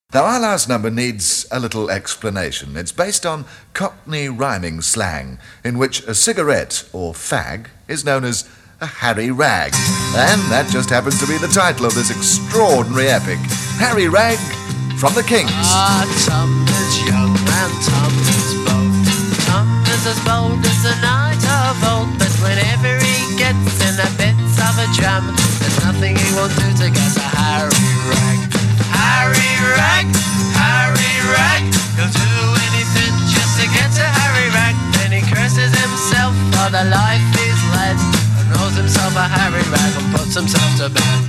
Now, our last number needs a little explanation. It's based on Cockney rhyming slang, in which a cigarette, or fag, is known as a Harry Rag. And that just happens to be the title of this extraordinary epic. Harry Rag from the Kinks. Tom is young and Tom is bold. Tom is as bold as the night of old, but whenever he gets in a bit of a jam, there's nothing he won't do to get a Harry Rag. Harry Rag, Harry Rag, he'll do anything just to get to Harry Rag. Then he curses himself for the life he's led, and rolls himself a Harry Rag and puts himself to bed.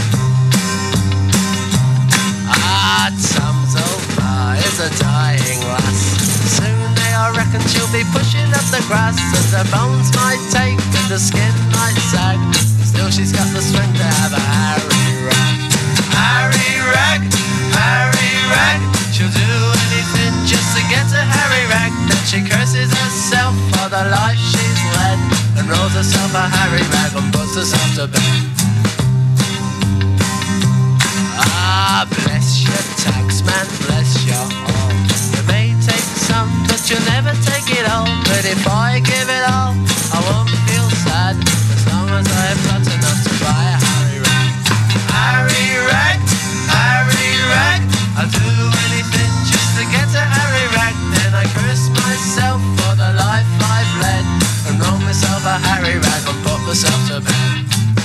Tom's old ma is a dying lass. Soon I reckon she'll be pushing up the grass, and the bones might take and the skin might sag. Still she's got the strength to have a Harry Rag. Harry Rag, Harry Rag, she'll do anything just to get to Harry Rag. Then she curses herself for the life she's led, and rolls herself a Harry Rag and puts herself to bed. Bless your taxman, bless your all. You may take some, but you'll never take it all. But if I give it all, I won't feel sad, as long as I've got enough to buy a Harry Rag. Harry Rag, Harry Rag, I'll do anything just to get a Harry Rag. Then I curse myself for the life I've led, and roll myself a Harry Rag and put myself to bed.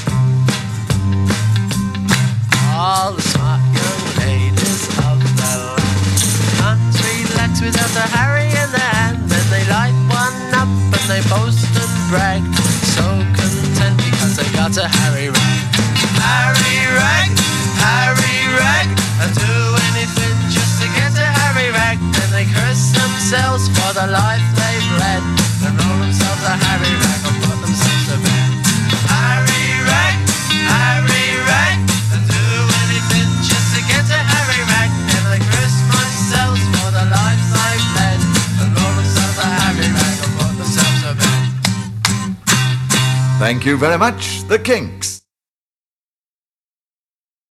All the smart young ladies of the land can't relax without a Harry in their hand. Then they light one up and they boast and brag, so content because they got a Harry Rag. Harry Rag, Harry Rag, I'll do anything just to get a Harry Rag. Then they curse themselves for the life they've led, and roll themselves a Harry Rag and put themselves to bed. Harry Rag, Harry Rag, I curse myself for the life I've led, and roll myself a Harry Rag and put myself to bed. Thank you very much, the Kinks.